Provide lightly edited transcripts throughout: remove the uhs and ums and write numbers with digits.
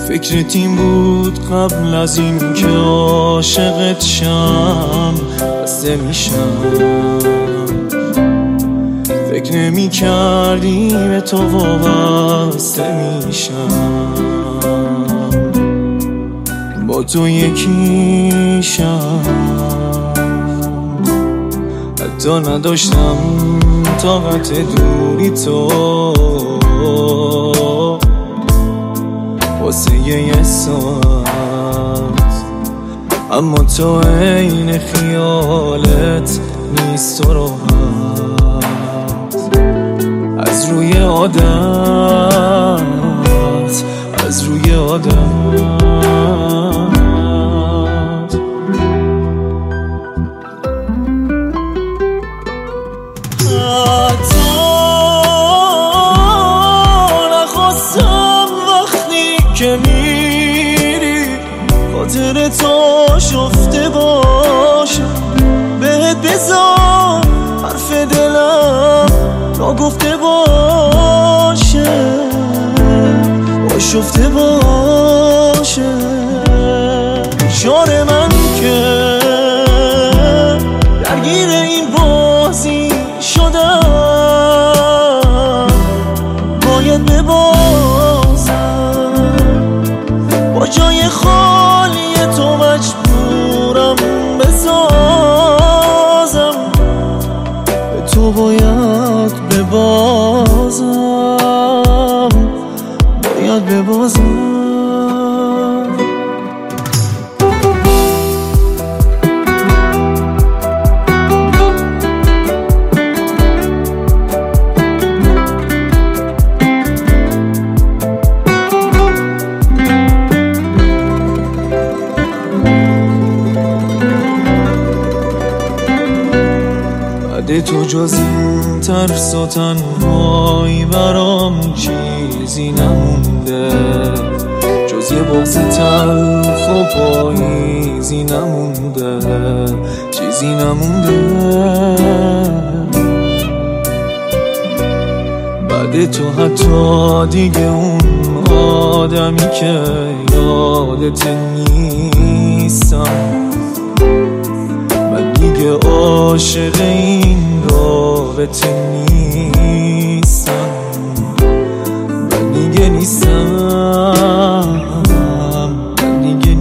فکرت این بود قبل از این که عاشقت شم بسته میشم. فکر نمی کردی به تو وابسته میشم، با تو یکیشم. حتی نداشتم طاقت دوری تو واسه یه ساعت، اما تو عین خیالت نیست و راحت. از روی عادت، از روی عادت که میری خاطر تو شفته باشه، بهت بذار حرف دلم ناگفته باشه، آشفته باشه. شعر من که درگیر این بازی شدم، باید با جای خالی تو مجبورم بسازم، به تو باید ببازم، باید ببازم. تو جز این ترس و تنهایی برام چیزی نمونده، جز یه بغض تلخ و پاییزی نمونده، چیزی نمونده. بعد تو حتی دیگه اون آدمی که یادت نیستم، دیگه عاشق این رابطه نیستم، من دیگه نیستم، من دیگه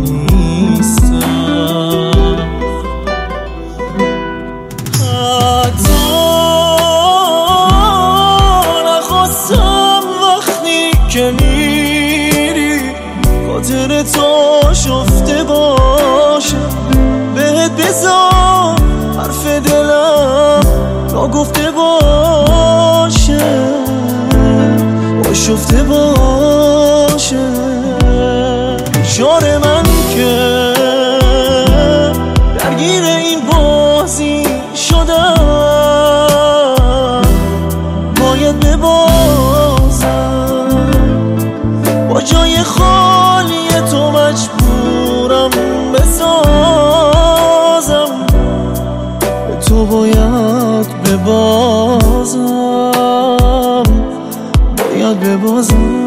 نیستم. حتی نخواستم وقتی که میری خاطر تو شفته باشه، بهت بذار حرف دلم ناگفته باشه، آشفته باشه. شعر من که درگیر این بازی شدم، باید ببازم، با جای خالی تو مجبورم بسازم، تو باید ببازم، باید ببازم.